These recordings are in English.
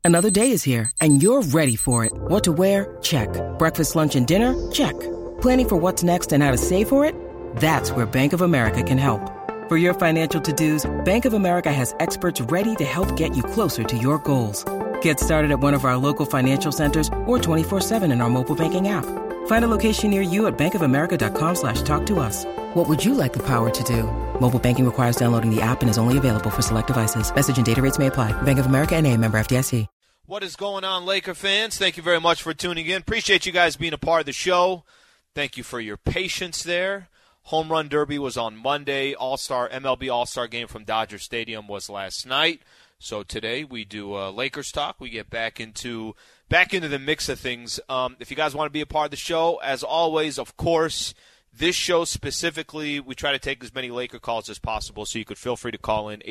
Another day is here, and you're ready for it. What to wear? Check. Breakfast, lunch, and dinner? Check. Planning for what's next and how to save for it? That's where Bank of America can help. For your financial to-dos, Bank of America has experts ready to help get you closer to your goals. Get started at one of our local financial centers or 24/7 in our mobile banking app. Find a location near you at bankofamerica.com/talktous. What would you like the power to do? Mobile banking requires downloading the app and is only available for select devices. Message and data rates may apply. Bank of America N.A., member FDIC. What is going on, Laker fans? Thank you very much for tuning in. Appreciate you guys being a part of the show. Thank you for your patience there. Home Run Derby was on Monday. MLB All-Star Game from Dodger Stadium was last night. So today we do Lakers talk. We get back into the mix of things. If you guys want to be a part of the show, as always, of course, this show specifically, we try to take as many Laker calls as possible, so you could feel free to call in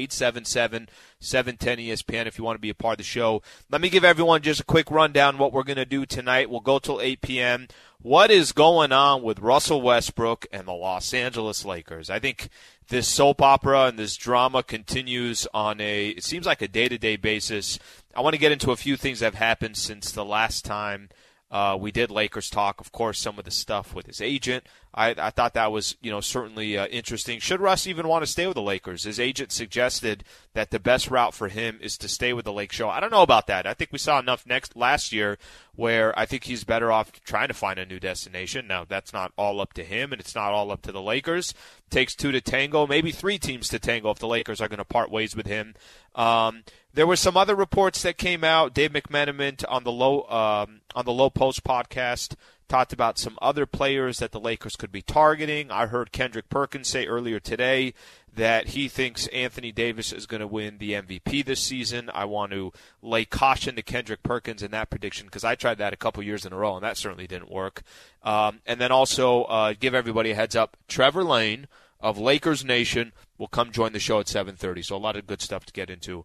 877-710-ESPN if you want to be a part of the show. Let me give everyone just a quick rundown what we're going to do tonight. We'll go till 8 p.m. What is going on with Russell Westbrook and the Los Angeles Lakers? I think this soap opera and this drama continues on it seems like a day-to-day basis. I want to get into a few things that have happened since the last time we did Lakers talk. Of course, some of the stuff with his agent. I thought that was, certainly interesting. Should Russ even want to stay with the Lakers? His agent suggested that the best route for him is to stay with the Lake Show. I don't know about that. I think we saw enough last year where I think he's better off trying to find a new destination. Now, that's not all up to him, and it's not all up to the Lakers. It takes two to tango, maybe three teams to tango if the Lakers are going to part ways with him. There were some other reports that came out. Dave McMenamin on the Low Post podcast talked about some other players that the Lakers could be targeting. I heard Kendrick Perkins say earlier today that he thinks Anthony Davis is going to win the MVP this season. I want to lay caution to Kendrick Perkins in that prediction because I tried that a couple years in a row, and that certainly didn't work. And then also give everybody a heads up, Trevor Lane of Lakers Nation will come join the show at 7:30, so a lot of good stuff to get into.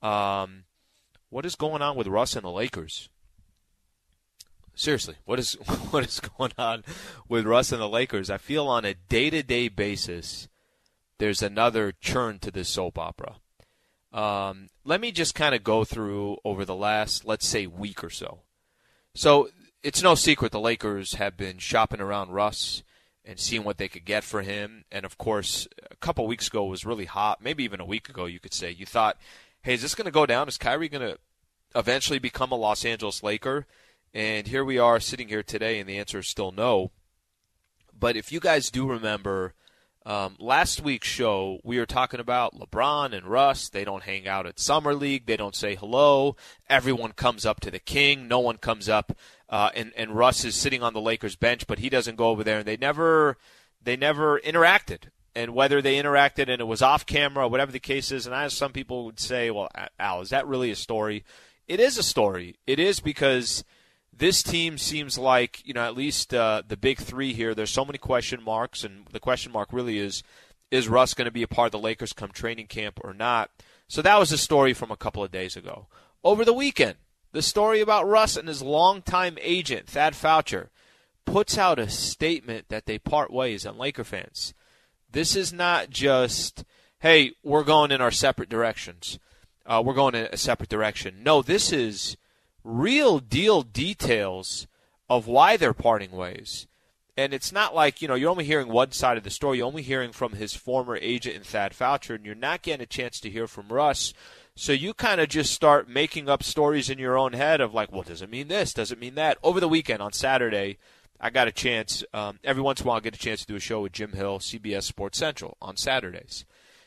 What is going on with Russ and the Lakers? Seriously, what is going on with Russ and the Lakers? I feel on a day-to-day basis there's another churn to this soap opera. Let me just kind of go through over the last, let's say, week or so. So it's no secret the Lakers have been shopping around Russ and seeing what they could get for him. And, of course, a couple weeks ago it was really hot, maybe even a week ago you could say. You thought, hey, is this going to go down? Is Kyrie going to eventually become a Los Angeles Laker? And here we are sitting here today, and the answer is still no. But if you guys do remember, last week's show, we were talking about LeBron and Russ. They don't hang out at Summer League. They don't say hello. Everyone comes up to the king. No one comes up. And Russ is sitting on the Lakers bench, but he doesn't go over there. And they never interacted. And whether they interacted and it was off camera or whatever the case is, and as some people would say, well, Al, is that really a story? It is a story. It is because this team seems like, at least the big three here, there's so many question marks, and the question mark really is Russ going to be a part of the Lakers come training camp or not? So that was a story from a couple of days ago. Over the weekend, the story about Russ and his longtime agent, Thad Foucher, puts out a statement that they part ways on Laker fans. This is not just, hey, we're going in our separate directions. We're going in a separate direction. No, this is real deal details of why they're parting ways. And it's not like, you're only hearing one side of the story. You're only hearing from his former agent in Thad Foucher, and you're not getting a chance to hear from Russ. So you kind of just start making up stories in your own head of like, well, does it mean this? Does it mean that? Over the weekend on Saturday, I got a chance, every once in a while I get a chance to do a show with Jim Hill, CBS Sports Central, on Saturdays.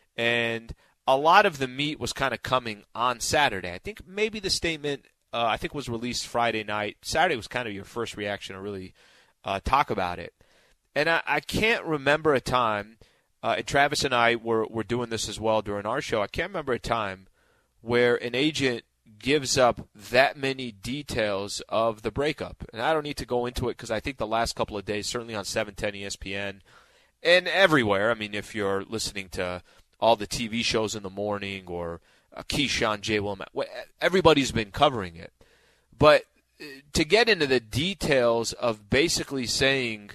And a lot of the meat was kind of coming on Saturday. I think maybe the statement, was released Friday night. Saturday was kind of your first reaction to really talk about it. And I can't remember a time, and Travis and I were doing this as well during our show, I can't remember a time where an agent gives up that many details of the breakup. And I don't need to go into it because I think the last couple of days, certainly on 710 ESPN and everywhere, I mean, if you're listening to all the TV shows in the morning or Keyshawn, J. Will, everybody's been covering it. But to get into the details of basically saying,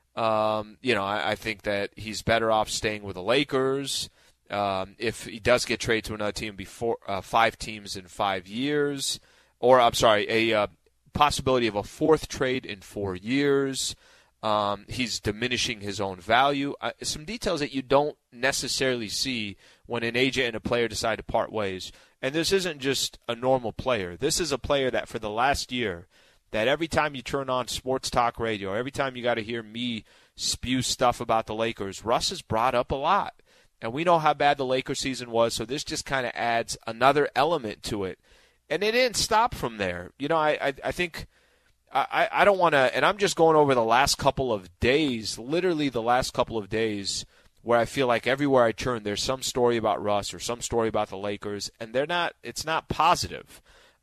I think that he's better off staying with the Lakers. If he does get traded to another team, before 5 teams in 5 years, a possibility of a fourth trade in 4 years. He's diminishing his own value. Some details that you don't necessarily see when an agent and a player decide to part ways. And this isn't just a normal player. This is a player that for the last year, that every time you turn on sports talk radio, every time you got to hear me spew stuff about the Lakers, Russ has brought up a lot. And we know how bad the Lakers season was, so this just kind of adds another element to it. And it didn't stop from there. You know, I think I don't want to – and I'm just going over the last couple of days, literally the last couple of days, where I feel like everywhere I turn there's some story about Russ or some story about the Lakers, and it's not positive.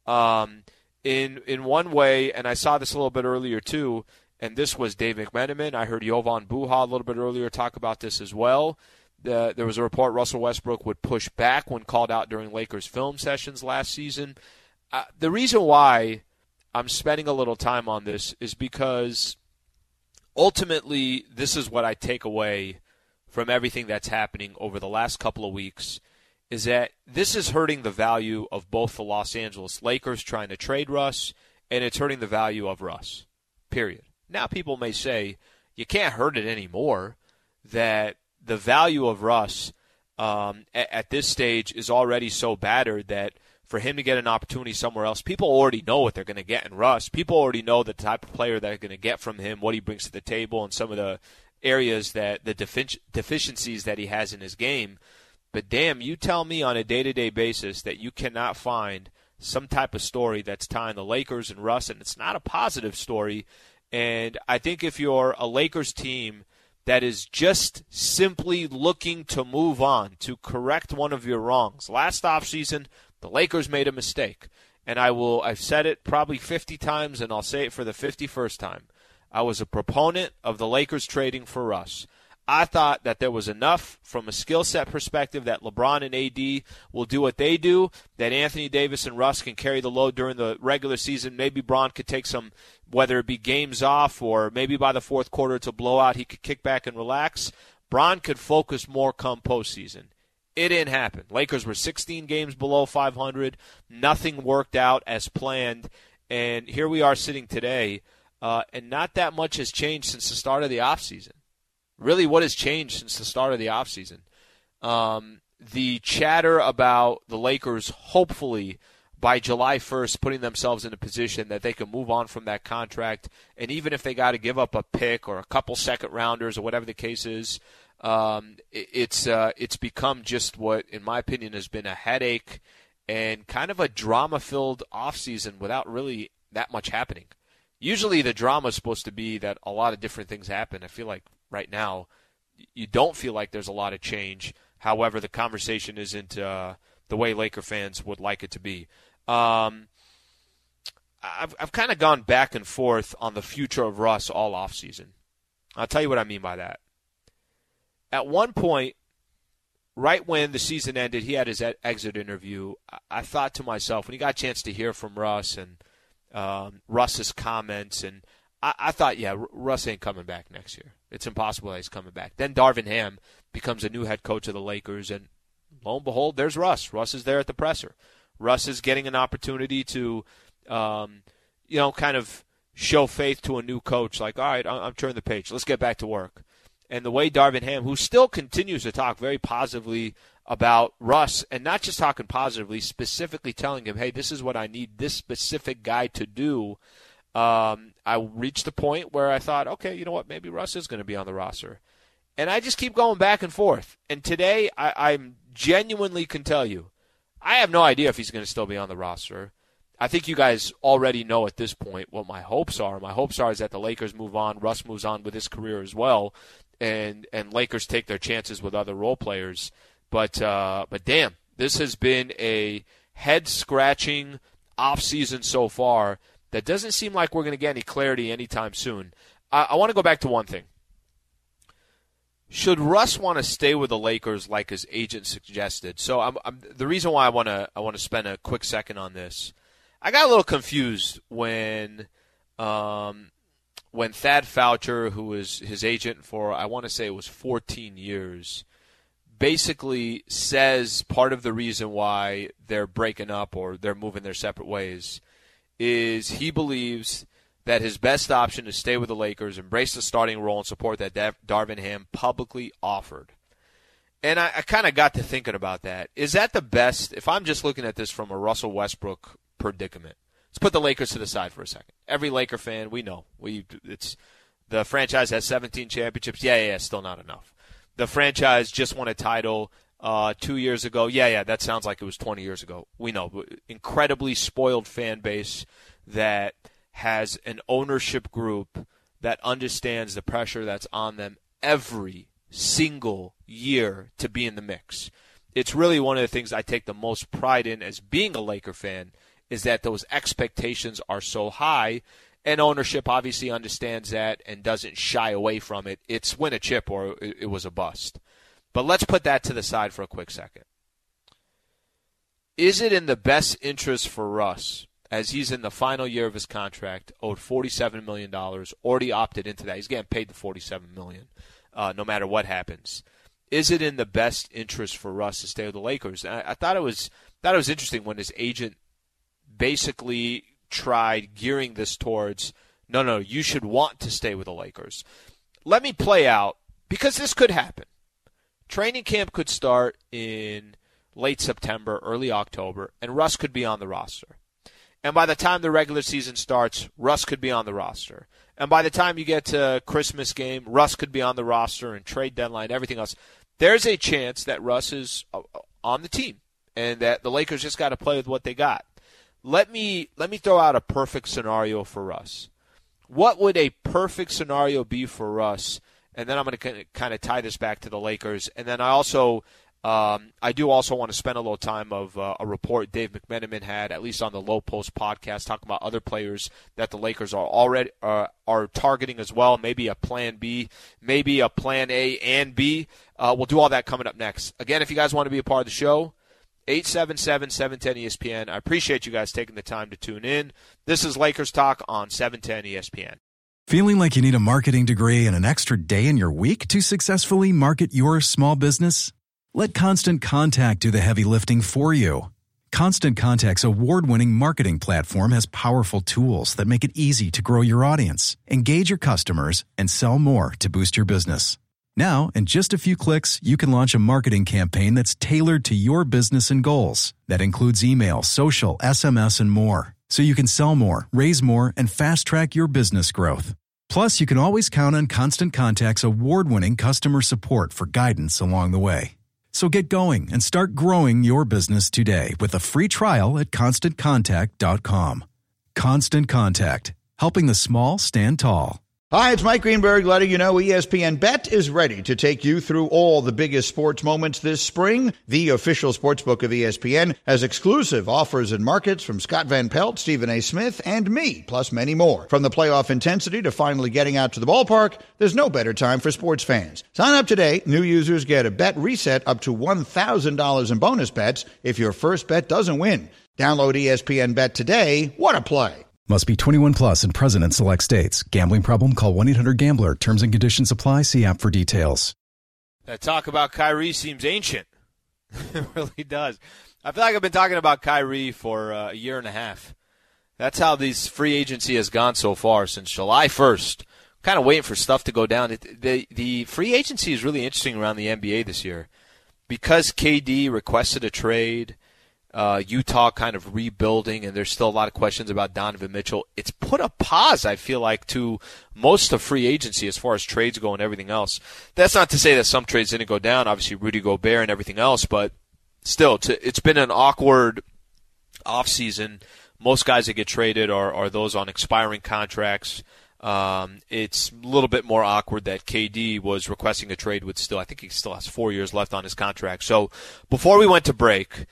In one way, and I saw this a little bit earlier too, and this was Dave McMenamin. I heard Jovan Buha a little bit earlier talk about this as well. There was a report Russell Westbrook would push back when called out during Lakers film sessions last season. The reason why I'm spending a little time on this is because ultimately this is what I take away from everything that's happening over the last couple of weeks, is that this is hurting the value of both the Los Angeles Lakers trying to trade Russ, and it's hurting the value of Russ, period. Now people may say you can't hurt it anymore, that the value of Russ at this stage is already so battered that for him to get an opportunity somewhere else, people already know what they're going to get in Russ. People already know the type of player they're going to get from him, what he brings to the table, and some of the areas that the deficiencies that he has in his game. But damn, you tell me on a day-to-day basis that you cannot find some type of story that's tying the Lakers and Russ, and it's not a positive story. And I think if you're a Lakers team that is just simply looking to move on, to correct one of your wrongs. Last offseason, the Lakers made a mistake. And I've said it probably 50 times, and I'll say it for the 51st time. I was a proponent of the Lakers trading for Russ. I thought that there was enough from a skill set perspective that LeBron and AD will do what they do, that Anthony Davis and Russ can carry the load during the regular season. Maybe Bron could take some, whether it be games off or maybe by the fourth quarter it's a blowout, he could kick back and relax. Bron could focus more come postseason. It didn't happen. Lakers were 16 games below 500. Nothing worked out as planned. And here we are sitting today, and not that much has changed since the start of the offseason. Really, what has changed since the start of the offseason? The chatter about the Lakers hopefully by July 1st putting themselves in a position that they can move on from that contract, and even if they got to give up a pick or a couple second-rounders or whatever the case is, it's become just what, in my opinion, has been a headache and kind of a drama-filled offseason without really that much happening. Usually the drama is supposed to be that a lot of different things happen. I feel like right now you don't feel like there's a lot of change. However, the conversation isn't the way Laker fans would like it to be. I've kind of gone back and forth on the future of Russ all offseason. I'll tell you what I mean by that. At one point, right when the season ended, he had his exit interview. I thought to myself, when he got a chance to hear from Russ and Russ's comments, and I thought, yeah, Russ ain't coming back next year. It's impossible that he's coming back. Then Darvin Ham becomes a new head coach of the Lakers, and lo and behold, there's Russ. Russ is there at the presser. Russ is getting an opportunity to, kind of show faith to a new coach. Like, all right, I'm turning the page. Let's get back to work. And the way Darvin Ham, who still continues to talk very positively about Russ, and not just talking positively, specifically telling him, hey, this is what I need this specific guy to do, I reached the point where I thought, okay, you know what, maybe Russ is going to be on the roster. And I just keep going back and forth. And today, I genuinely can tell you, I have no idea if he's going to still be on the roster. I think you guys already know at this point what my hopes are. My hopes are is that the Lakers move on, Russ moves on with his career as well, and Lakers take their chances with other role players. But damn, this has been a head-scratching offseason so far that doesn't seem like we're going to get any clarity anytime soon. I want to go back to one thing. Should Russ want to stay with the Lakers like his agent suggested? So the reason why I want to spend a quick second on this, I got a little confused when Thad Foucher, who was his agent for, I want to say it was 14 years, basically says part of the reason why they're breaking up or they're moving their separate ways is he believes that his best option is stay with the Lakers, embrace the starting role, and support that Darvin Ham publicly offered. And I kind of got to thinking about that. Is that the best? If I'm just looking at this from a Russell Westbrook predicament, let's put the Lakers to the side for a second. Every Laker fan, we know. It's the franchise has 17 championships. Yeah, still not enough. The franchise just won a title 2 years ago. Yeah, that sounds like it was 20 years ago. We know. Incredibly spoiled fan base that has an ownership group that understands the pressure that's on them every single year to be in the mix. It's really one of the things I take the most pride in as being a Laker fan is that those expectations are so high, and ownership obviously understands that and doesn't shy away from it. It's win a chip or it was a bust. But let's put that to the side for a quick second. Is it in the best interest for Russ, as he's in the final year of his contract, owed $47 million, already opted into that? He's getting paid the $47 million. No matter what happens. Is it in the best interest for Russ to stay with the Lakers? I thought it was interesting when his agent basically tried gearing this towards, no, you should want to stay with the Lakers. Let me play out, because this could happen. Training camp could start in late September, early October, and Russ could be on the roster. And by the time the regular season starts, Russ could be on the roster. And by the time you get to Christmas game, Russ could be on the roster and trade deadline, everything else. There's a chance that Russ is on the team and that the Lakers just got to play with what they got. Let me throw out a perfect scenario for Russ. What would a perfect scenario be for Russ? And then I'm going to kind of tie this back to the Lakers. And then I do also want to spend a little time of a report Dave McMenamin had, at least on the Low Post podcast, talking about other players that the Lakers are already are targeting as well. Maybe a plan B, maybe a plan A and B. We'll do all that coming up next. Again, if you guys want to be a part of the show, 877-710-ESPN. I appreciate you guys taking the time to tune in. This is Lakers Talk on 710 ESPN. Feeling like you need a marketing degree and an extra day in your week to successfully market your small business? Let Constant Contact do the heavy lifting for you. Constant Contact's award-winning marketing platform has powerful tools that make it easy to grow your audience, engage your customers, and sell more to boost your business. Now, in just a few clicks, you can launch a marketing campaign that's tailored to your business and goals. That includes email, social, SMS, and more. So you can sell more, raise more, and fast-track your business growth. Plus, you can always count on Constant Contact's award-winning customer support for guidance along the way. So get going and start growing your business today with a free trial at ConstantContact.com. Constant Contact, helping the small stand tall. Hi, it's Mike Greenberg letting you know ESPN Bet is ready to take you through all the biggest sports moments this spring. The official sportsbook of ESPN has exclusive offers and markets from Scott Van Pelt, Stephen A. Smith, and me, plus many more. From the playoff intensity to finally getting out to the ballpark, there's no better time for sports fans. Sign up today. New users get a bet reset up to $1,000 in bonus bets if your first bet doesn't win. Download ESPN Bet today. What a play. Must be 21 plus and present in select states. Gambling problem? Call 1-800-GAMBLER. Terms and conditions apply. See app for details. That talk about Kyrie seems ancient. It really does. I feel like I've been talking about Kyrie for a year and a half. That's how this free agency has gone so far since July 1st. Kind of waiting for stuff to go down. The free agency is really interesting around the NBA this year. Because KD requested a trade, Utah kind of rebuilding, and there's still a lot of questions about Donovan Mitchell. It's put a pause, I feel like, to most of free agency as far as trades go and everything else. That's not to say that some trades didn't go down, obviously Rudy Gobert and everything else, but still, it's been an awkward offseason. Most guys that get traded are those on expiring contracts. It's a little bit more awkward that KD was requesting a trade with I think he still has 4 years left on his contract. So before we went to break,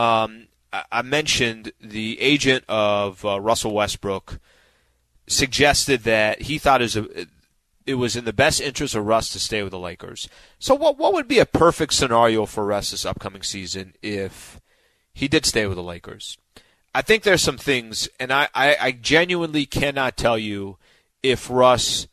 I mentioned the agent of Russell Westbrook suggested that he thought it was in the best interest of Russ to stay with the Lakers. So what would be a perfect scenario for Russ this upcoming season if he did stay with the Lakers? I think there's some things, and I genuinely cannot tell you if Russ,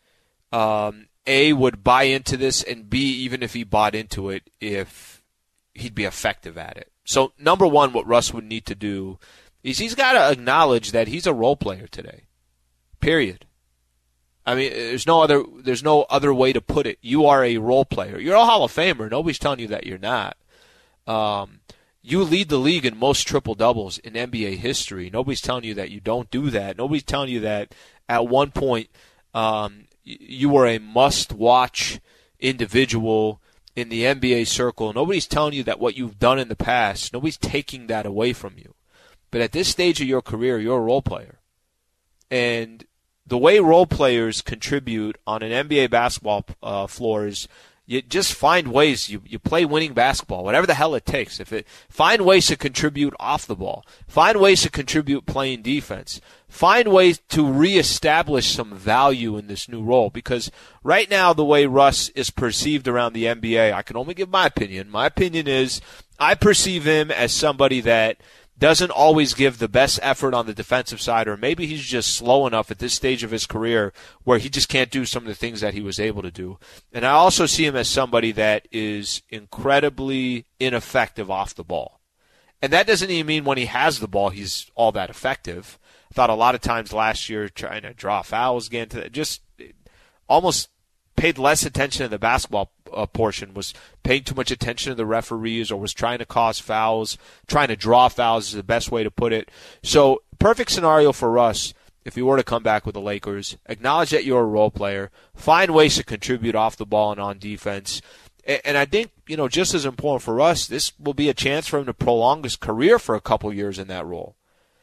A, would buy into this, and B, even if he bought into it, if he'd be effective at it. So, number one, what Russ would need to do He's got to acknowledge that he's a role player today. Period. I mean, there's no other way to put it. You are a role player. You're a Hall of Famer. Nobody's telling you that you're not. You lead the league in most triple-doubles in NBA history. Nobody's telling you that you don't do that. Nobody's telling you that at one point you were a must-watch individual in the NBA circle. Nobody's telling you that what you've done in the past, nobody's taking that away from you. But at this stage of your career, you're a role player. And the way role players contribute on an NBA basketball floor is you just find ways. You play winning basketball, whatever the hell it takes. Find ways to contribute off the ball. Find ways to contribute playing defense. Find ways to reestablish some value in this new role. Because right now, the way Russ is perceived around the NBA, I can only give my opinion. My opinion is I perceive him as somebody that doesn't always give the best effort on the defensive side, or maybe he's just slow enough at this stage of his career where he just can't do some of the things that he was able to do. And I also see him as somebody that is incredibly ineffective off the ball. And that doesn't even mean when he has the ball he's all that effective. I thought a lot of times last year trying to draw fouls, getting to that, just almost paid less attention to the basketball portion, was paying too much attention to the referees, or was trying to cause fouls, trying to draw fouls is the best way to put it. So perfect scenario for Russ, if he were to come back with the Lakers, acknowledge that you're a role player, find ways to contribute off the ball and on defense. And I think, just as important for Russ, this will be a chance for him to prolong his career for a couple years in that role.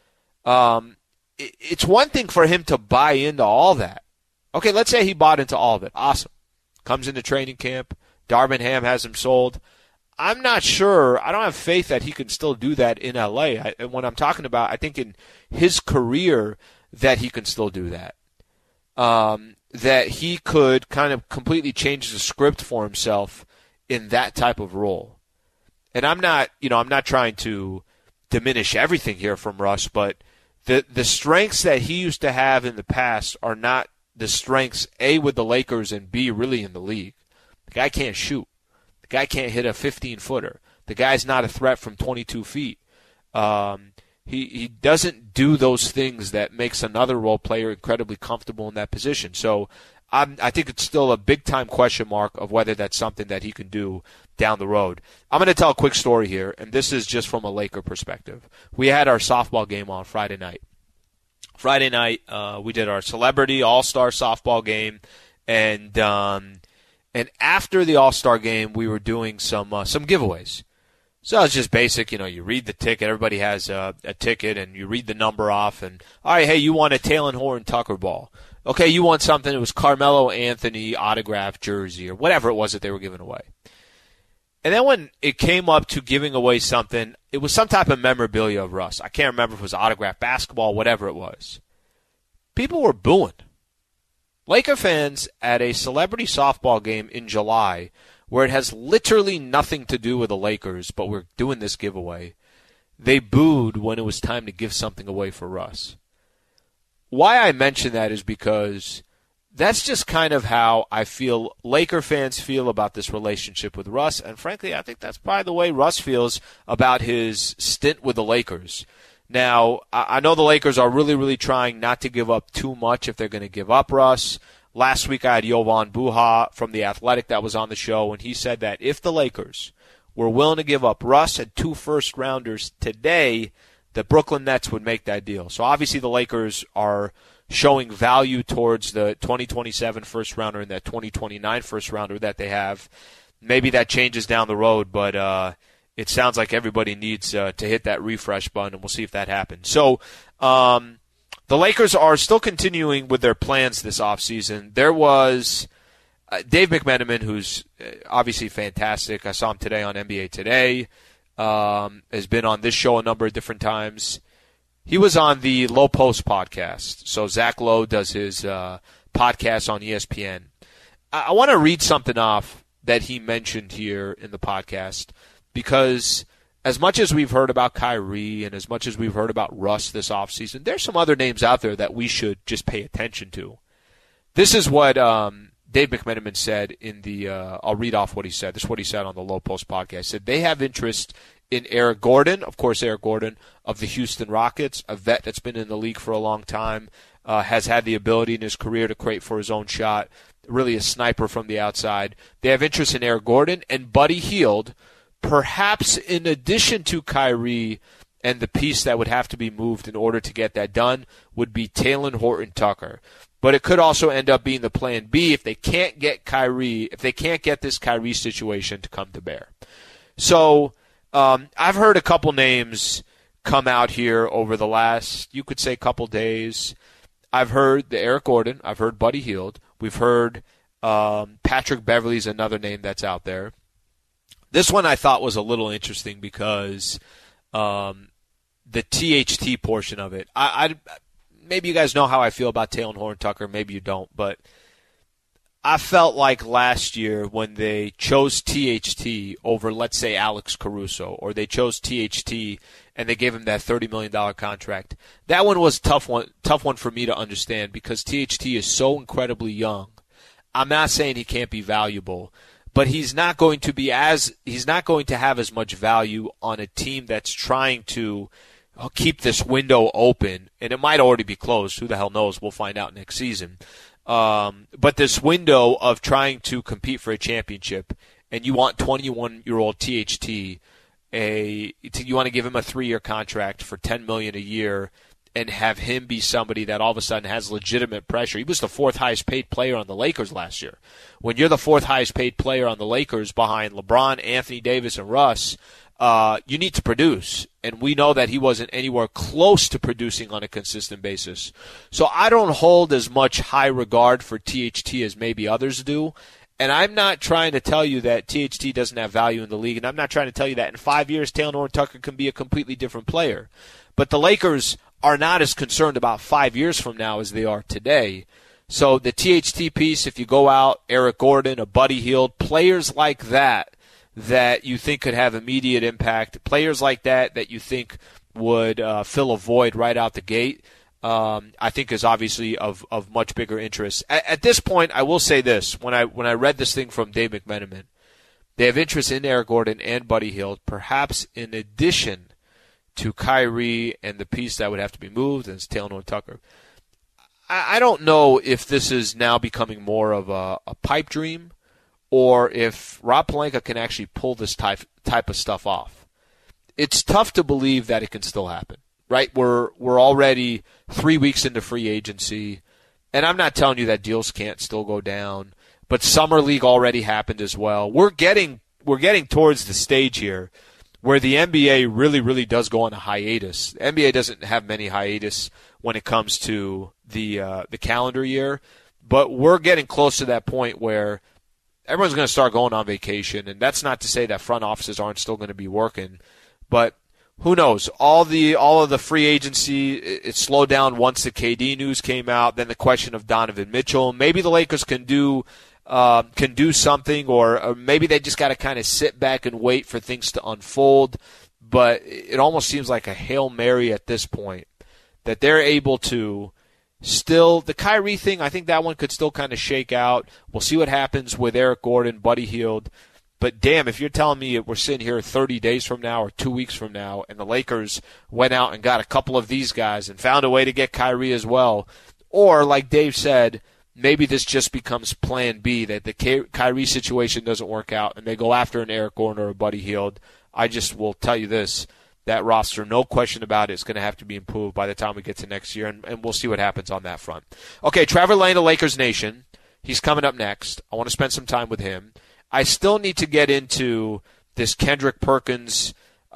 It's one thing for him to buy into all that. Okay, let's say he bought into all of it. Awesome. Comes into training camp. Darvin Ham has him sold. I'm not sure. I don't have faith that he can still do that in L.A. When I'm talking about, I think in his career that he can still do that. That he could kind of completely change the script for himself in that type of role. And I'm not trying to diminish everything here from Russ, but the strengths that he used to have in the past are not the strengths, A, with the Lakers, and B, really in the league. The guy can't shoot. The guy can't hit a 15-footer. The guy's not a threat from 22 feet. He doesn't do those things that makes another role player incredibly comfortable in that position. So I think it's still a big-time question mark of whether that's something that he can do down the road. I'm going to tell a quick story here, and this is just from a Laker perspective. We had our softball game on Friday night. Friday night, we did our celebrity all-star softball game, and after the all-star game, we were doing some giveaways. So it's just basic, you read the ticket. Everybody has a ticket, and you read the number off, and all right, hey, you won a Talon Horn Tucker ball. Okay, you won something. It was Carmelo Anthony autographed jersey or whatever it was that they were giving away. And then when it came up to giving away something, it was some type of memorabilia of Russ. I can't remember if it was autographed basketball, whatever it was. People were booing. Laker fans at a celebrity softball game in July, where it has literally nothing to do with the Lakers, but we're doing this giveaway, they booed when it was time to give something away for Russ. Why I mention that is because that's just kind of how I feel Laker fans feel about this relationship with Russ. And frankly, I think that's probably the way Russ feels about his stint with the Lakers. Now, I know the Lakers are really, really trying not to give up too much if they're going to give up Russ. Last week I had Jovan Buha from The Athletic that was on the show, and he said that if the Lakers were willing to give up Russ and 2 first-rounders today, the Brooklyn Nets would make that deal. So obviously the Lakers are showing value towards the 2027 first-rounder and that 2029 first-rounder that they have. Maybe that changes down the road, but it sounds like everybody needs to hit that refresh button, and we'll see if that happens. So the Lakers are still continuing with their plans this offseason. There was Dave McMenamin, who's obviously fantastic. I saw him today on NBA Today. Has been on this show a number of different times. He was on the Low Post podcast. So Zach Lowe does his podcast on ESPN. I want to read something off that he mentioned here in the podcast, because as much as we've heard about Kyrie and as much as we've heard about Russ this offseason, there's some other names out there that we should just pay attention to. This is what Dave McMenamin said in the I'll read off what he said. This is what he said on the Low Post podcast. He said they have interest in Eric Gordon. Of course, Eric Gordon of the Houston Rockets, a vet that's been in the league for a long time, has had the ability in his career to create for his own shot, really a sniper from the outside. They have interest in Eric Gordon and Buddy Hield, perhaps in addition to Kyrie, and the piece that would have to be moved in order to get that done would be Talen Horton-Tucker. But it could also end up being the plan B if they can't get Kyrie, if they can't get this Kyrie situation to come to bear. So I've heard a couple names come out here over the last, you could say, couple days. I've heard the Eric Gordon. I've heard Buddy Hield. We've heard Patrick Beverley's another name that's out there. This one I thought was a little interesting because the THT portion of it. I maybe you guys know how I feel about Talen Horton-Tucker. Maybe you don't, but I felt like last year when they chose THT over, let's say, Alex Caruso, or they chose THT and they gave him that $30 million contract, that one was a tough one for me to understand because THT is so incredibly young. I'm not saying he can't be valuable, but he's not going to have as much value on a team that's trying to keep this window open, and it might already be closed. Who the hell knows? We'll find out next season. But this window of trying to compete for a championship, and you want 21-year-old THT, you want to give him a 3-year contract for $10 million a year and have him be somebody that all of a sudden has legitimate pressure. He was the 4th highest paid player on the Lakers last year. When you're the 4th highest paid player on the Lakers behind LeBron, Anthony Davis, and Russ, you need to produce. And we know that he wasn't anywhere close to producing on a consistent basis. So I don't hold as much high regard for THT as maybe others do. And I'm not trying to tell you that THT doesn't have value in the league. And I'm not trying to tell you that in 5 years, Talen Horton-Tucker can be a completely different player. But the Lakers are not as concerned about 5 years from now as they are today. So the THT piece, if you go out, Eric Gordon, a Buddy Hield, players like that you think could have immediate impact, players like that you think would fill a void right out the gate, I think is obviously of much bigger interest. At this point, I will say this. When I read this thing from Dave McMenamin, they have interest in Eric Gordon and Buddy Hield, perhaps in addition to Kyrie and the piece that would have to be moved, and it's Talen Horton-Tucker. I don't know if this is now becoming more of a pipe dream or if Rob Pelinka can actually pull this type of stuff off. It's tough to believe that it can still happen, right? We're already 3 weeks into free agency, and I'm not telling you that deals can't still go down, but Summer League already happened as well. We're getting towards the stage here where the NBA really, really does go on a hiatus. The NBA doesn't have many hiatus when it comes to the calendar year, but we're getting close to that point where everyone's going to start going on vacation, and that's not to say that front offices aren't still going to be working, but who knows? All of the free agency, it slowed down once the KD news came out. Then the question of Donovan Mitchell. Maybe the Lakers can do something, or maybe they just got to kind of sit back and wait for things to unfold. But it almost seems like a Hail Mary at this point that they're able to still, the Kyrie thing, I think that one could still kind of shake out. We'll see what happens with Eric Gordon, Buddy Hield. But damn, if you're telling me we're sitting here 30 days from now or 2 weeks from now and the Lakers went out and got a couple of these guys and found a way to get Kyrie as well, or like Dave said, maybe this just becomes plan B, that the Kyrie situation doesn't work out and they go after an Eric Gordon or a Buddy Hield, I just will tell you this, that roster, no question about it, is going to have to be improved by the time we get to next year, and we'll see what happens on that front. Okay, Trevor Lane of Lakers Nation. He's coming up next. I want to spend some time with him. I still need to get into this Kendrick Perkins,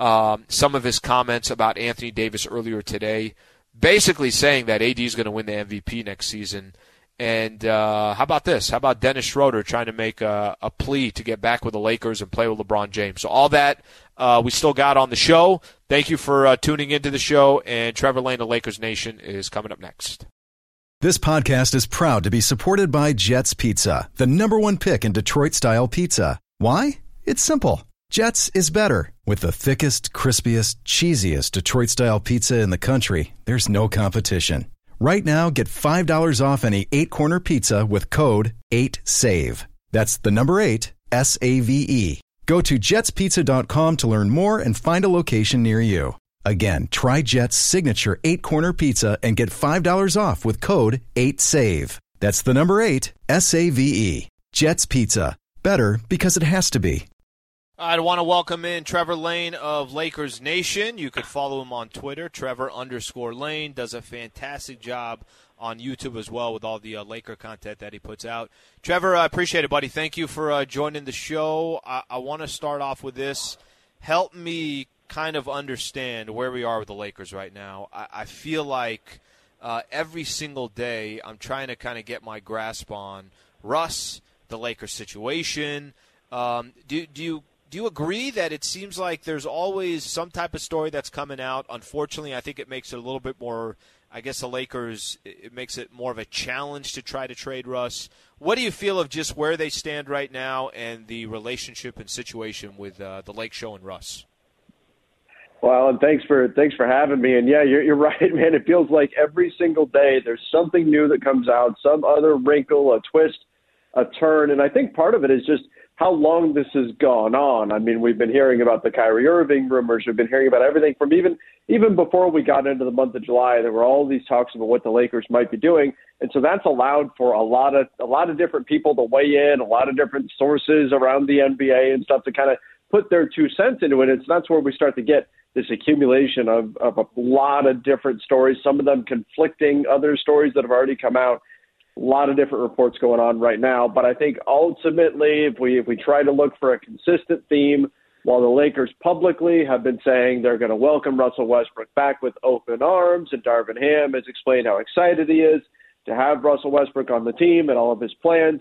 some of his comments about Anthony Davis earlier today, basically saying that AD is going to win the MVP next season. And how about this? How about Dennis Schroeder trying to make a plea to get back with the Lakers and play with LeBron James? So all that we still got on the show. Thank you for tuning into the show, and Trevor Lane of Lakers Nation is coming up next. This podcast is proud to be supported by Jets Pizza, the #1 pick in Detroit-style pizza. Why? It's simple. Jets is better. With the thickest, crispiest, cheesiest Detroit-style pizza in the country, there's no competition. Right now, get $5 off any 8-corner pizza with code 8SAVE. That's the number 8, S-A-V-E. Go to jetspizza.com to learn more and find a location near you. Again, try Jet's signature 8-corner pizza and get $5 off with code 8SAVE. That's the number 8, S-A-V-E. Jet's Pizza. Better because it has to be. I want to welcome in Trevor Lane of Lakers Nation. You could follow him on Twitter, Trevor_Lane. Does a fantastic job on YouTube as well with all the Laker content that he puts out. Trevor, I appreciate it, buddy. Thank you for joining the show. I want to start off with this. Help me kind of understand where we are with the Lakers right now. I feel like every single day I'm trying to kind of get my grasp on Russ, the Lakers situation. Do you agree that it seems like there's always some type of story that's coming out? Unfortunately, I think it makes it a little bit more, I guess the Lakers, it makes it more of a challenge to try to trade Russ. What do you feel of just where they stand right now and the relationship and situation with the Lake Show and Russ? Well, and thanks for having me. And yeah, you're right, man. It feels like every single day there's something new that comes out, some other wrinkle, a twist, a turn. And I think part of it is just how long this has gone on. I mean, we've been hearing about the Kyrie Irving rumors. We've been hearing about everything from even before we got into the month of July. There were all these talks about what the Lakers might be doing, and so that's allowed for a lot of different people to weigh in, a lot of different sources around the NBA and stuff to kind of put their 2 cents into it. And so that's where we start to get this accumulation of a lot of different stories, some of them conflicting, other stories that have already come out. A lot of different reports going on right now. But I think ultimately, if we try to look for a consistent theme, while the Lakers publicly have been saying they're going to welcome Russell Westbrook back with open arms, and Darvin Ham has explained how excited he is to have Russell Westbrook on the team and all of his plans,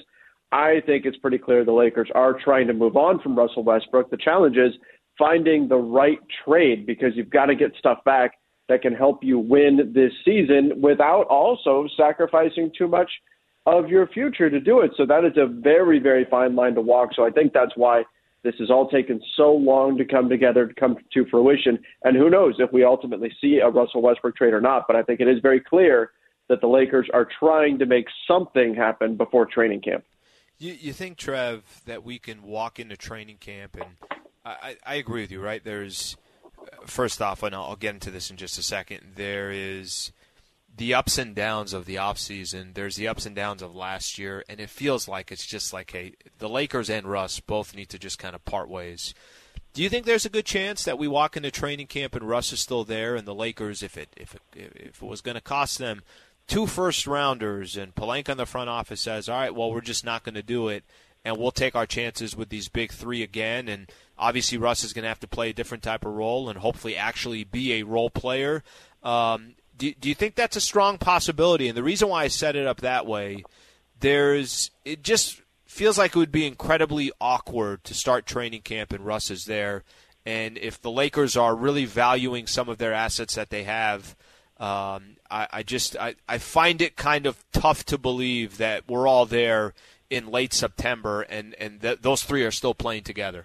I think it's pretty clear the Lakers are trying to move on from Russell Westbrook. The challenge is finding the right trade, because you've got to get stuff back that can help you win this season without also sacrificing too much of your future to do it. So that is a very, very fine line to walk. So I think that's why this has all taken so long to come together, to come to fruition. And who knows if we ultimately see a Russell Westbrook trade or not. But I think it is very clear that the Lakers are trying to make something happen before training camp. You think, Trev, that we can walk into training camp, and I agree with you, right? There's, first off, and I'll get into this in just a second, there is the ups and downs of the offseason. There's the ups and downs of last year, and it feels like it's just like, hey, the Lakers and Russ both need to just kind of part ways. Do you think there's a good chance that we walk into training camp and Russ is still there, and the Lakers, if it was going to cost them 2 first-rounders, and Pelinka in the front office says, all right, well, we're just not going to do it, and we'll take our chances with these big 3 again, and obviously Russ is going to have to play a different type of role and hopefully actually be a role player. Do you think that's a strong possibility? And the reason why I set it up that way, it just feels like it would be incredibly awkward to start training camp and Russ is there. And if the Lakers are really valuing some of their assets that they have, I find it kind of tough to believe that we're all there in late September and those 3 are still playing together.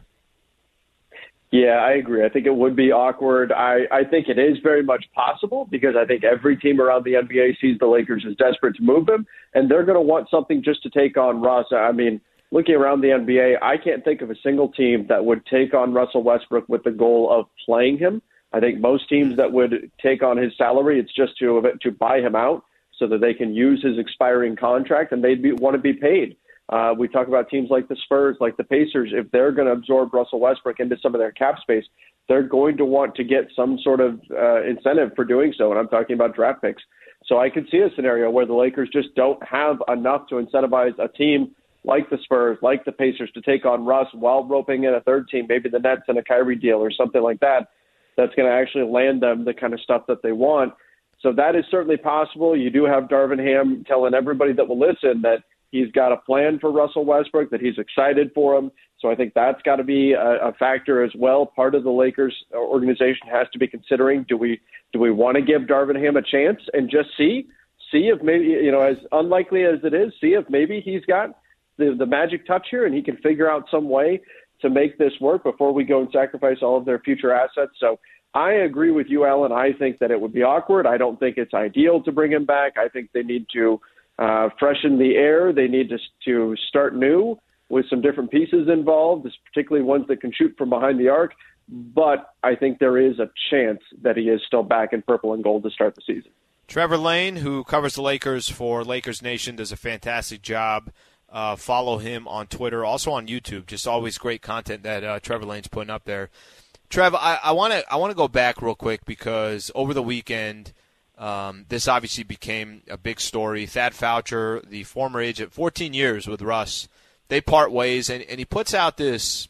Yeah, I agree. I think it would be awkward. I think it is very much possible, because I think every team around the NBA sees the Lakers as desperate to move them, and they're going to want something just to take on Russ. I mean, looking around the NBA, I can't think of a single team that would take on Russell Westbrook with the goal of playing him. I think most teams that would take on his salary, it's just to buy him out so that they can use his expiring contract, and they'd want to be paid. We talk about teams like the Spurs, like the Pacers. If they're going to absorb Russell Westbrook into some of their cap space, they're going to want to get some sort of incentive for doing so, and I'm talking about draft picks. So I could see a scenario where the Lakers just don't have enough to incentivize a team like the Spurs, like the Pacers, to take on Russ while roping in a third team, maybe the Nets and a Kyrie deal or something like that, that's going to actually land them the kind of stuff that they want. So that is certainly possible. You do have Darvin Ham telling everybody that will listen that he's got a plan for Russell Westbrook, that he's excited for him. So I think that's got to be a factor as well. Part of the Lakers organization has to be considering, do we want to give Darvin Ham a chance and just see if maybe, as unlikely as it is, see if maybe he's got the magic touch here and he can figure out some way to make this work before we go and sacrifice all of their future assets. So I agree with you, Alan. I think that it would be awkward. I don't think it's ideal to bring him back. I think they need to freshen the air. They need to start new. with some different pieces involved, particularly ones that can shoot from behind the arc. But I think there is a chance that he is still back in purple and gold to start the season. Trevor Lane, who covers the Lakers for Lakers Nation, does a fantastic job. Follow him on Twitter, also on YouTube. Just always great content that Trevor Lane's putting up there. Trev, I want to go back real quick because over the weekend, this obviously became a big story. Thad Foucher, the former agent, 14 years with Russ, they part ways, and he puts out this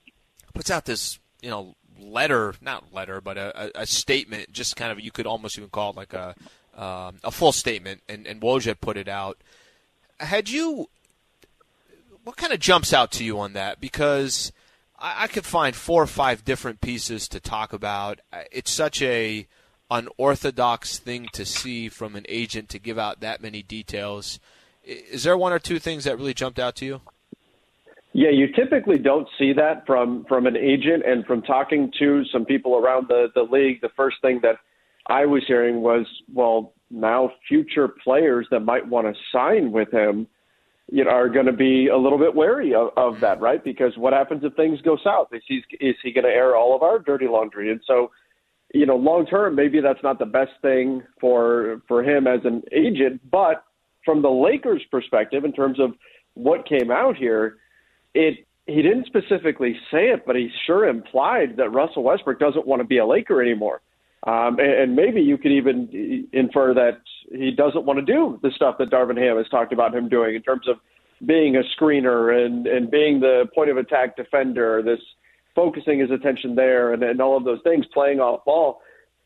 letter, not letter, but a statement, just kind of, you could almost even call it like a full statement, and Woj put it out. What kind of jumps out to you on that? Because I could find 4 or 5 different pieces to talk about. It's such a unorthodox thing to see from an agent to give out that many details. Is there 1 or 2 things that really jumped out to you? Yeah, you typically don't see that from an agent, and from talking to some people around the league, the first thing that I was hearing was, well, now future players that might want to sign with him, are going to be a little bit wary of that, right? Because what happens if things go south? Is he going to air all of our dirty laundry? And so, long term, maybe that's not the best thing for him as an agent. But from the Lakers' perspective, in terms of what came out here, he didn't specifically say it, but he sure implied that Russell Westbrook doesn't want to be a Laker anymore. And maybe you could even infer that he doesn't want to do the stuff that Darvin Ham has talked about him doing in terms of being a screener and being the point of attack defender, this focusing his attention there and all of those things, playing off ball.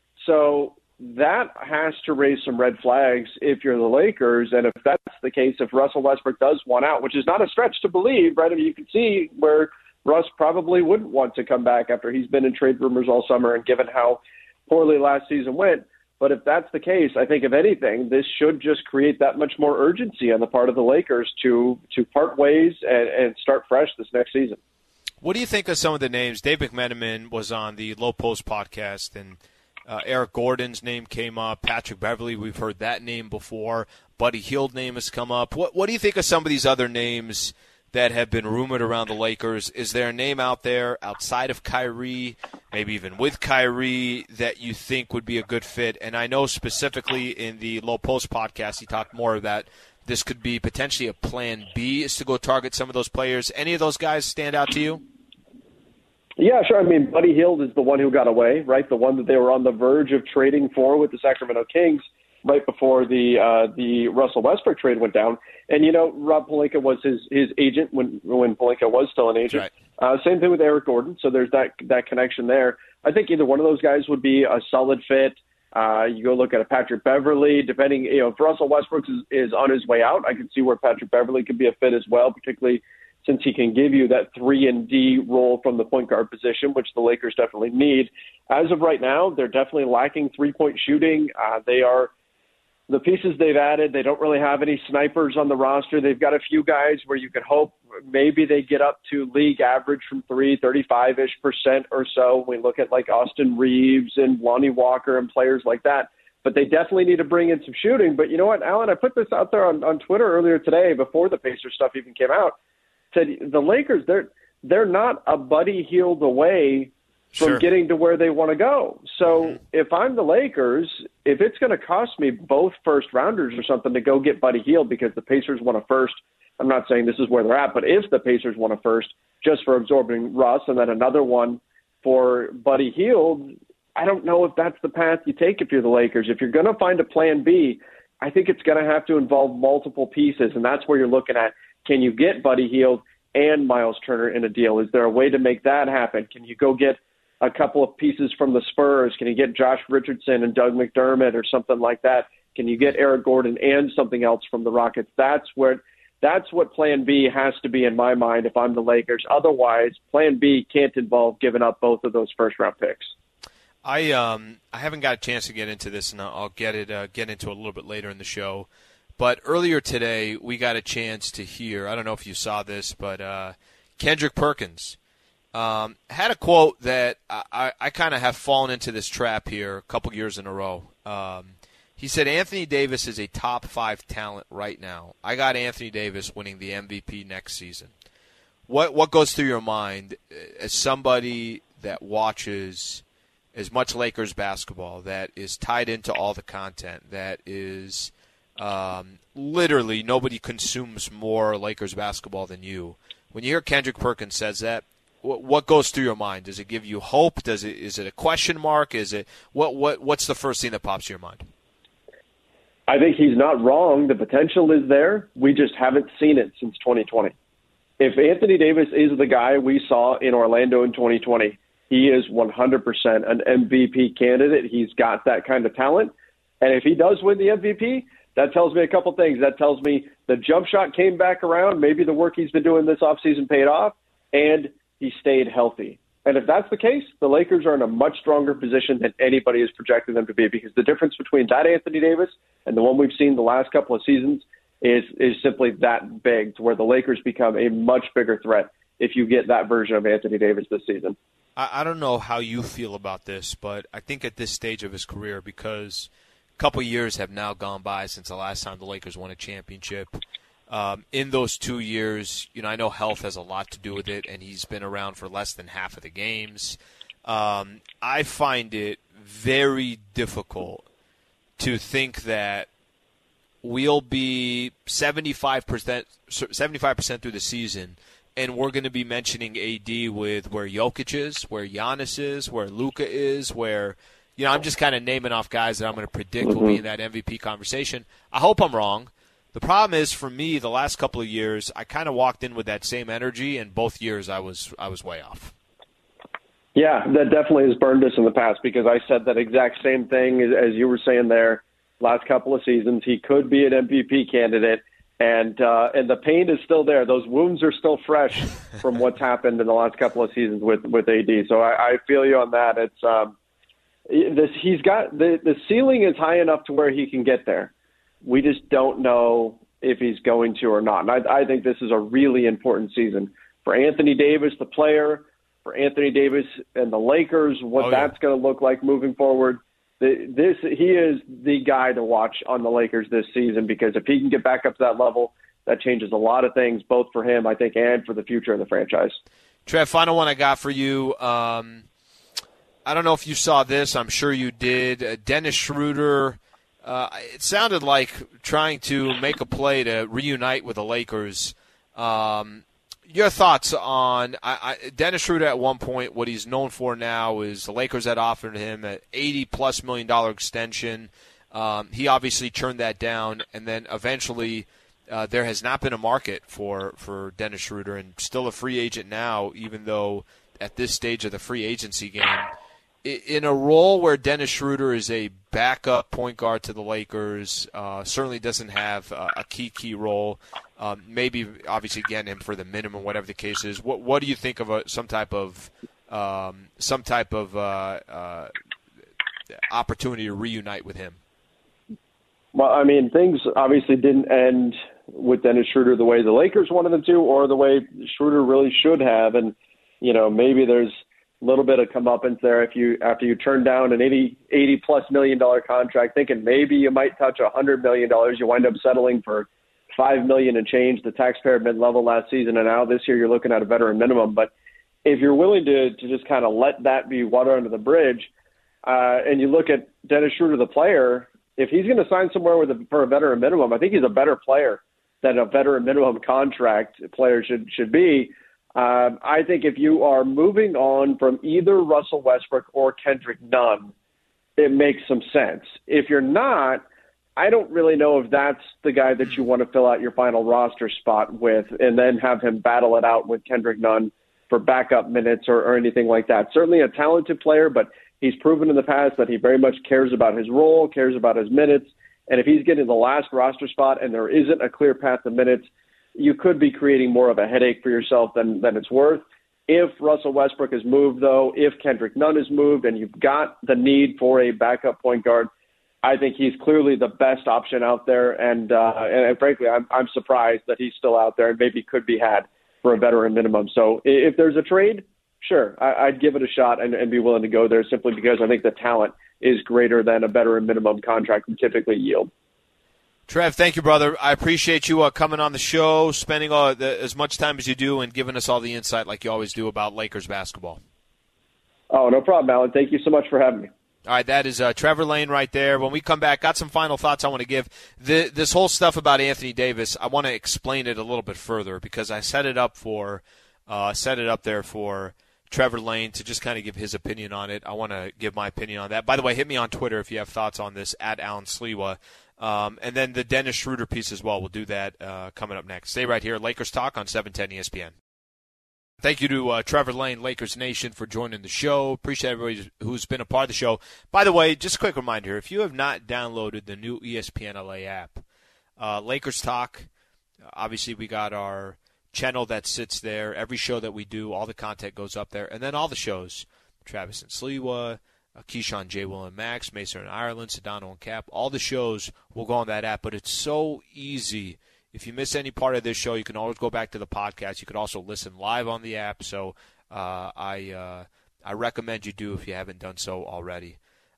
So that has to raise some red flags if you're the Lakers. And if that's the case, if Russell Westbrook does want out, which is not a stretch to believe, right? I mean, you can see where Russ probably wouldn't want to come back after he's been in trade rumors all summer and given how poorly last season went. But if that's the case, I think if anything, this should just create that much more urgency on the part of the Lakers to part ways and start fresh this next season. What do you think of some of the names? Dave McMenamin was on the Low Post podcast, and Eric Gordon's name came up. Patrick Beverley, we've heard that name before. Buddy Hield name has come up. What do you think of some of these other names that have been rumored around the Lakers? Is there a name out there outside of Kyrie, maybe even with Kyrie, that you think would be a good fit? And I know specifically in the Low Post podcast, he talked more of that. This could be potentially a plan B, is to go target some of those players. Any of those guys stand out to you? Yeah, sure. I mean, Buddy Hield is the one who got away, right? The one that they were on the verge of trading for with the Sacramento Kings right before the Russell Westbrook trade went down. And, Rob Pelinka was his agent when Pelinka was still an agent. Right. Same thing with Eric Gordon. So there's that connection there. I think either one of those guys would be a solid fit. You go look at a Patrick Beverley, depending, if Russell Westbrook is on his way out, I can see where Patrick Beverley could be a fit as well, particularly since he can give you that 3-and-D role from the point guard position, which the Lakers definitely need. As of right now, they're definitely lacking three-point shooting. They are the pieces they've added. They don't really have any snipers on the roster. They've got a few guys where you could hope maybe they get up to league average from 35-ish% or so. We look at like Austin Reeves and Lonnie Walker and players like that. But they definitely need to bring in some shooting. But you know what, Alan, I put this out there on Twitter earlier today before the Pacers stuff even came out. Said the Lakers, they're not a Buddy Hield away from getting to where they want to go. So if I'm the Lakers, if it's going to cost me both first rounders or something to go get Buddy Hield because the Pacers want a first, I'm not saying this is where they're at, but if the Pacers want a first just for absorbing Russ and then another one for Buddy Hield, I don't know if that's the path you take if you're the Lakers. If you're going to find a plan B, I think it's going to have to involve multiple pieces, and that's where you're looking at. Can you get Buddy Hield and Miles Turner in a deal? Is there a way to make that happen? Can you go get a couple of pieces from the Spurs? Can you get Josh Richardson and Doug McDermott or something like that? Can you get Eric Gordon and something else from the Rockets? That's what plan B has to be in my mind if I'm the Lakers. Otherwise, plan B can't involve giving up both of those first-round picks. I haven't got a chance to get into this, and I'll get into it a little bit later in the show. But earlier today, we got a chance to hear, I don't know if you saw this, but Kendrick Perkins had a quote that I kind of have fallen into this trap here a couple years in a row. He said, Anthony Davis is a top 5 talent right now. I got Anthony Davis winning the MVP next season. what goes through your mind as somebody that watches as much Lakers basketball, that is tied into all the content, that is literally nobody consumes more Lakers basketball than you. When you hear Kendrick Perkins says that, what goes through your mind? Does it give you hope? Is it a question mark? Is it what's the first thing that pops to your mind? I think he's not wrong. The potential is there. We just haven't seen it since 2020. If Anthony Davis is the guy we saw in Orlando in 2020, he is 100% an MVP candidate. He's got that kind of talent. And if he does win the MVP, that tells me a couple things. That tells me the jump shot came back around. Maybe the work he's been doing this offseason paid off, and he stayed healthy. And if that's the case, the Lakers are in a much stronger position than anybody is projecting them to be, because the difference between that Anthony Davis and the one we've seen the last couple of seasons is simply that big, to where the Lakers become a much bigger threat if you get that version of Anthony Davis this season. I don't know how you feel about this, but I think at this stage of his career, because a couple years have now gone by since the last time the Lakers won a championship. In those 2 years, I know health has a lot to do with it, and he's been around for less than half of the games. I find it very difficult to think that we'll be 75% through the season, and we're going to be mentioning AD with where Jokic is, where Giannis is, where Luka is, where I'm just kind of naming off guys that I'm going to predict will be in that MVP conversation. I hope I'm wrong. The problem is, for me, the last couple of years, I kind of walked in with that same energy, and both years I was way off. Yeah, that definitely has burned us in the past, because I said that exact same thing as you were saying there. Last couple of seasons, he could be an MVP candidate, and the pain is still there. Those wounds are still fresh from what's happened in the last couple of seasons with AD. So I feel you on that. It's he's got the ceiling is high enough to where he can get there. We just don't know if he's going to or not. And I think this is a really important season for Anthony Davis, the player, for Anthony Davis and the Lakers, what that's going to look like moving forward. He is the guy to watch on the Lakers this season, because if he can get back up to that level, that changes a lot of things, both for him, I think, and for the future of the franchise. Trev, final one I got for you. I don't know if you saw this. I'm sure you did. Dennis Schroeder, it sounded like trying to make a play to reunite with the Lakers. Your thoughts on Dennis Schroeder at one point, what he's known for now is the Lakers had offered him an $80+ million extension. He obviously turned that down, and then eventually there has not been a market for Dennis Schroeder, and still a free agent now, even though at this stage of the free agency game. In a role where Dennis Schroeder is a backup point guard to the Lakers, certainly doesn't have a key role. Maybe obviously getting him for the minimum, whatever the case is. What do you think of some type of opportunity to reunite with him? Well, I mean, things obviously didn't end with Dennis Schroeder the way the Lakers wanted them to, or the way Schroeder really should have, and maybe there's a little bit of comeuppance there after you turn down an $80+ million contract, thinking maybe you might touch $100 million. You wind up settling for $5 million and change, the taxpayer mid-level last season, and now this year you're looking at a veteran minimum. But if you're willing to just kind of let that be water under the bridge, and you look at Dennis Schroeder, the player, if he's going to sign somewhere for a veteran minimum, I think he's a better player than a veteran minimum contract player should be. I think if you are moving on from either Russell Westbrook or Kendrick Nunn, it makes some sense. If you're not, I don't really know if that's the guy that you want to fill out your final roster spot with, and then have him battle it out with Kendrick Nunn for backup minutes or anything like that. Certainly a talented player, but he's proven in the past that he very much cares about his role, cares about his minutes. And if he's getting the last roster spot and there isn't a clear path to minutes, you could be creating more of a headache for yourself than it's worth. If Russell Westbrook is moved, though, if Kendrick Nunn is moved and you've got the need for a backup point guard, I think he's clearly the best option out there. And frankly, I'm surprised that he's still out there and maybe could be had for a veteran minimum. So if there's a trade, sure, I'd give it a shot and be willing to go there, simply because I think the talent is greater than a veteran minimum contract would typically yield. Trev, thank you, brother. I appreciate you coming on the show, spending as much time as you do, and giving us all the insight like you always do about Lakers basketball. Oh, no problem, Alan. Thank you so much for having me. All right, that is Trevor Lane right there. When we come back, got some final thoughts I want to give. This whole stuff about Anthony Davis, I want to explain it a little bit further because I set it up there for Trevor Lane to just kind of give his opinion on it. I want to give my opinion on that. By the way, hit me on Twitter if you have thoughts on this, at Alan Sliwa. And then the Dennis Schroeder piece as well. We'll do that coming up next. Stay right here. Lakers Talk on 710 ESPN. Thank you to Trevor Lane, Lakers Nation, for joining the show. Appreciate everybody who's been a part of the show. By the way, just a quick reminder, if you have not downloaded the new ESPN LA app, Lakers Talk, obviously we got our channel that sits there. Every show that we do, all the content goes up there. And then all the shows, Travis and Sliwa, Keyshawn, J. Will and Max, Mason and Ireland, Sedano and Cap, all the shows will go on that app. But it's so easy. If you miss any part of this show, you can always go back to the podcast. You can also listen live on the app. So I recommend you do if you haven't done so already.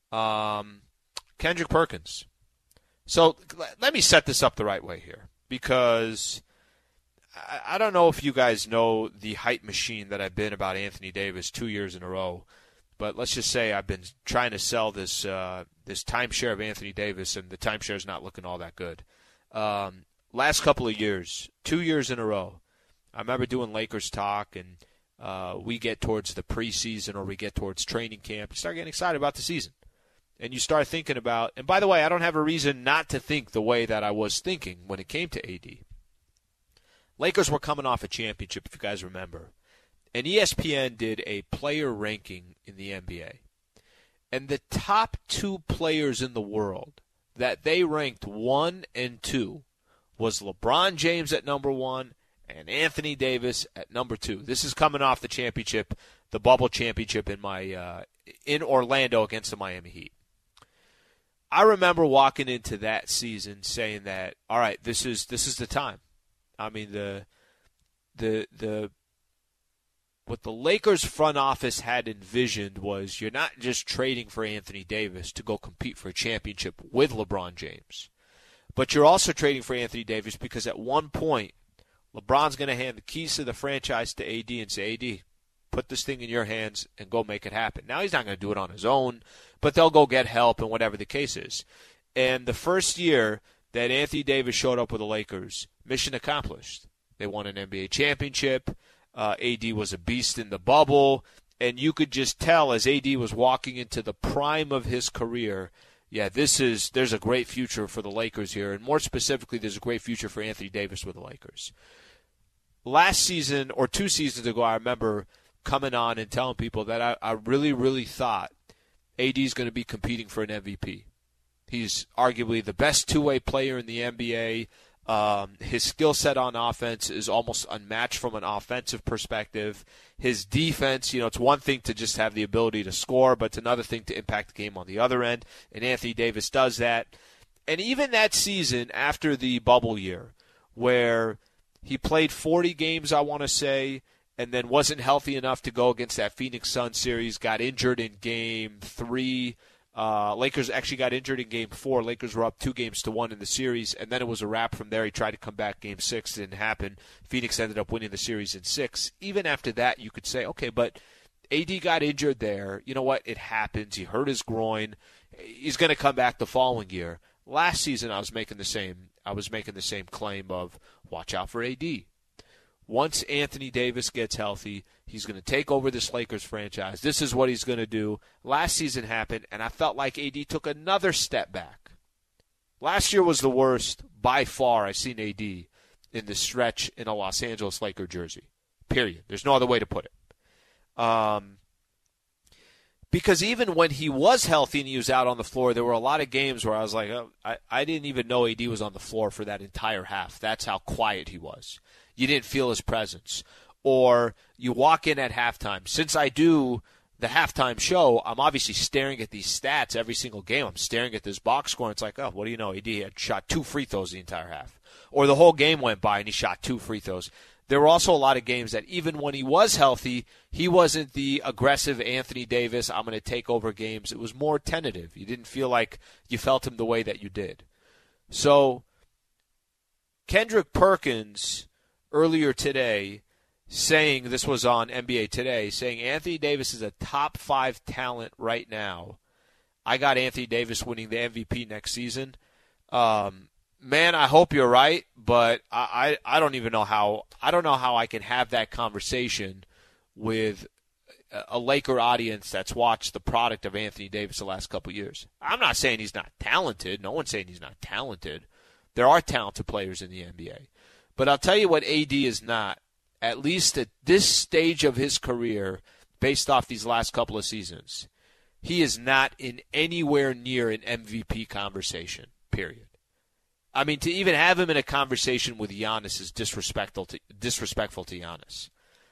Kendrick Perkins. So let me set this up the right way here because I don't know if you guys know the hype machine that I've been about Anthony Davis 2 years in a row. But let's just say I've been trying to sell this timeshare of Anthony Davis, and the timeshare is not looking all that good. Last couple of years, 2 years in a row, I remember doing Lakers Talk, and we get towards the preseason or we get towards training camp. You start getting excited about the season. And you start thinking about – and by the way, I don't have a reason not to think the way that I was thinking when it came to AD. Lakers were coming off a championship, if you guys remember. And ESPN did a player ranking in the NBA. And the top two players in the world that they ranked 1 and 2 was LeBron James at number 1 and Anthony Davis at number 2. This is coming off the championship, the bubble championship in Orlando against the Miami Heat. I remember walking into that season saying that, all right, this is the time. I mean, what the Lakers front office had envisioned was you're not just trading for Anthony Davis to go compete for a championship with LeBron James, but you're also trading for Anthony Davis because at one point, LeBron's going to hand the keys to the franchise to AD and say, AD, put this thing in your hands and go make it happen. Now he's not going to do it on his own, but they'll go get help and whatever the case is. And the first year that Anthony Davis showed up with the Lakers, mission accomplished. They won an NBA championship. AD was a beast in the bubble, and you could just tell as AD was walking into the prime of his career, there's a great future for the Lakers here, and more specifically, there's a great future for Anthony Davis with the Lakers. Last season, or 2 seasons ago, I remember coming on and telling people that I really, really thought AD is going to be competing for an MVP. He's arguably the best two-way player in the NBA. His skill set on offense is almost unmatched from an offensive perspective. His defense, it's one thing to just have the ability to score, but it's another thing to impact the game on the other end, and Anthony Davis does that. And even that season after the bubble year, where he played 40 games, I want to say, and then wasn't healthy enough to go against that Phoenix Suns series, got injured in Game 3. Lakers actually got injured in Game 4. Lakers were up 2-1 in the series, and then it was a wrap from there. He tried to come back Game 6. Didn't happen. Phoenix ended up winning the series in 6. Even after that, you could say, okay, but AD got injured there. You know what? It happens. He hurt his groin. He's going to come back the following year. Last season, I was making the same claim of watch out for AD. Once Anthony Davis gets healthy, he's going to take over this Lakers franchise. This is what he's going to do. Last season happened, and I felt like AD took another step back. Last year was the worst by far I've seen AD in the stretch in a Los Angeles Laker jersey. Period. There's no other way to put it. Because even when he was healthy and he was out on the floor, there were a lot of games where I was like, I didn't even know AD was on the floor for that entire half. That's how quiet he was. You didn't feel his presence. Or you walk in at halftime. Since I do the halftime show, I'm obviously staring at these stats every single game. I'm staring at this box score, and it's like, oh, what do you know? AD had shot 2 free throws the entire half. Or the whole game went by and he shot 2 free throws. There were also a lot of games that even when he was healthy, he wasn't the aggressive Anthony Davis, I'm going to take over games. It was more tentative. You didn't feel like you felt him the way that you did. So Kendrick Perkins earlier today saying, this was on NBA Today, saying Anthony Davis is a top 5 talent right now. I got Anthony Davis winning the MVP next season. Man, I hope you're right, but I don't even know how. I don't know how I can have that conversation with a Laker audience that's watched the product of Anthony Davis the last couple of years. I'm not saying he's not talented. No one's saying he's not talented. There are talented players in the NBA. But I'll tell you what AD is not, at least at this stage of his career, based off these last couple of seasons. He is not in anywhere near an MVP conversation, period. I mean, to even have him in a conversation with Giannis is disrespectful to Giannis.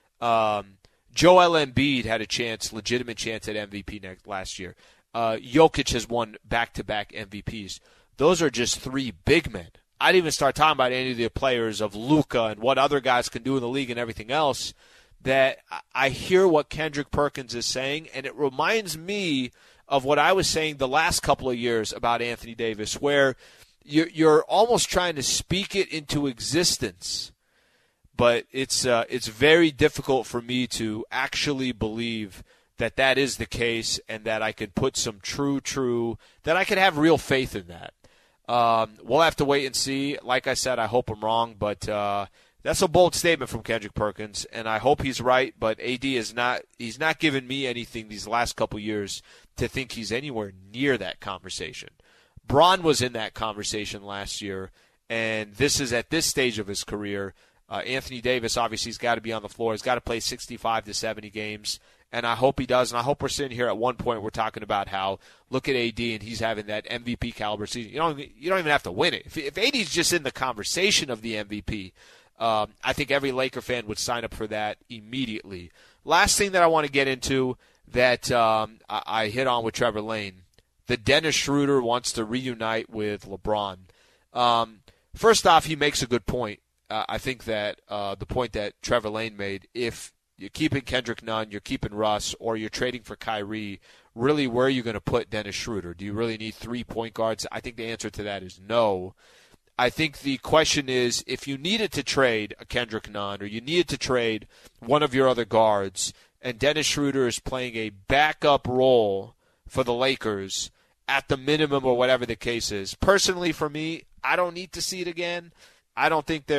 Joel Embiid had a chance, legitimate chance at MVP last year. Jokic has won back-to-back MVPs. Those are just 3 big men. I didn't even start talking about any of the players of Luka and what other guys can do in the league and everything else. That I hear what Kendrick Perkins is saying, and it reminds me of what I was saying the last couple of years about Anthony Davis, where you're almost trying to speak it into existence. But it's very difficult for me to actually believe that that is the case and that I could put some that I could have real faith in that. We'll have to wait and see. Like I said, I hope I'm wrong, but that's a bold statement from Kendrick Perkins, and I hope he's right, but AD is not. He's not given me anything these last couple years to think he's anywhere near that conversation. Bron was in that conversation last year, and this is at this stage of his career. Anthony Davis, obviously, he's got to be on the floor. He's got to play 65 to 70 games, and I hope he does. And I hope we're sitting here at one point we're talking about how, look at AD, and he's having that MVP caliber season. You don't even have to win it. If AD's just in the conversation of the MVP, I think every Laker fan would sign up for that immediately. Last thing that I want to get into that I hit on with Trevor Lane, the Dennis Schroeder wants to reunite with LeBron. First off, he makes a good point. I think that the point that Trevor Lane made, if you're keeping Kendrick Nunn, you're keeping Russ, or you're trading for Kyrie, really where are you going to put Dennis Schroeder? Do you really need 3 point guards? I think the answer to that is no. I think the question is, if you needed to trade a Kendrick Nunn or you needed to trade one of your other guards, and Dennis Schroeder is playing a backup role for the Lakers at the minimum or whatever the case is, personally for me, I don't need to see it again. I don't think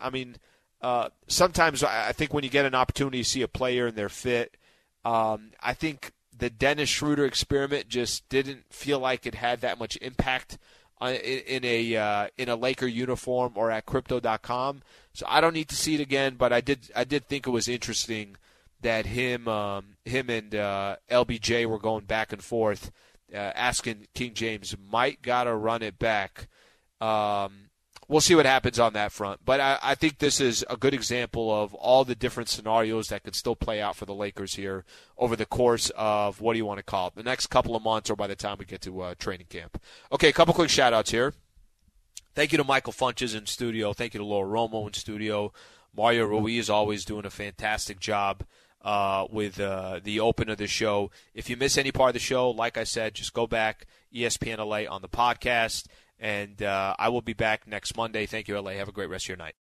sometimes I think when you get an opportunity to see a player and they're fit, I think the Dennis Schroeder experiment just didn't feel like it had that much impact in a Laker uniform or at Crypto.com. So I don't need to see it again, but I did think it was interesting that him and LBJ were going back and forth, asking King James, might gotta run it back. We'll see what happens on that front. But I think this is a good example of all the different scenarios that could still play out for the Lakers here over the course of, what do you want to call it, the next couple of months or by the time we get to training camp. Okay, a couple quick shout-outs here. Thank you to Michael Funches in studio. Thank you to Laura Romo in studio. Mario Ruiz always doing a fantastic job with the open of the show. If you miss any part of the show, like I said, just go back, ESPN LA on the podcast. And I will be back next Monday. Thank you, LA. Have a great rest of your night.